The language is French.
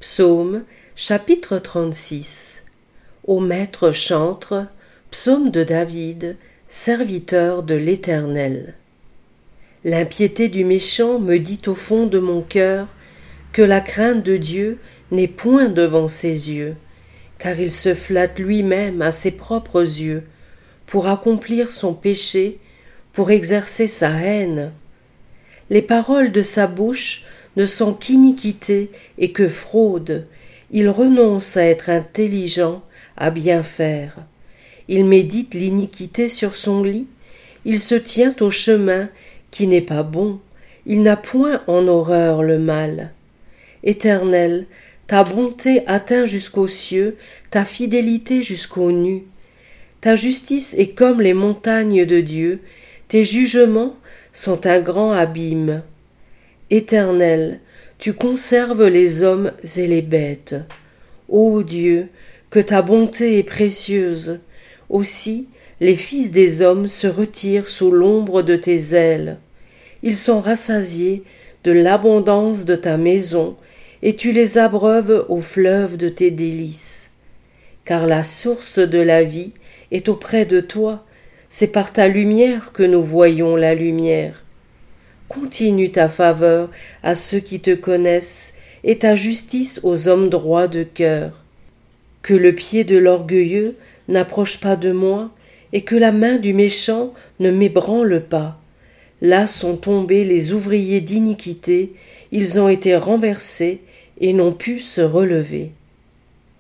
Psaume, chapitre 36. Ô maître chantre, psaume de David, serviteur de l'Éternel. L'impiété du méchant me dit au fond de mon cœur que la crainte de Dieu n'est point devant ses yeux, car il se flatte lui-même à ses propres yeux, pour accomplir son péché, pour exercer sa haine. Les paroles de sa bouche ne sont qu'iniquité et que fraude. Il renonce à être intelligent, à bien faire. Il médite l'iniquité sur son lit. Il se tient au chemin qui n'est pas bon. Il n'a point en horreur le mal. Éternel, ta bonté atteint jusqu'aux cieux, ta fidélité jusqu'aux nues. Ta justice est comme les montagnes de Dieu, tes jugements sont un grand abîme. Éternel, tu conserves les hommes et les bêtes. Ô Dieu, que ta bonté est précieuse. Aussi, les fils des hommes se retirent sous l'ombre de tes ailes. Ils sont rassasiés de l'abondance de ta maison, et tu les abreuves au fleuve de tes délices. Car la source de la vie est auprès de toi, c'est par ta lumière que nous voyons la lumière. Continue ta faveur à ceux qui te connaissent et ta justice aux hommes droits de cœur. Que le pied de l'orgueilleux n'approche pas de moi et que la main du méchant ne m'ébranle pas. Là sont tombés les ouvriers d'iniquité, ils ont été renversés et n'ont pu se relever.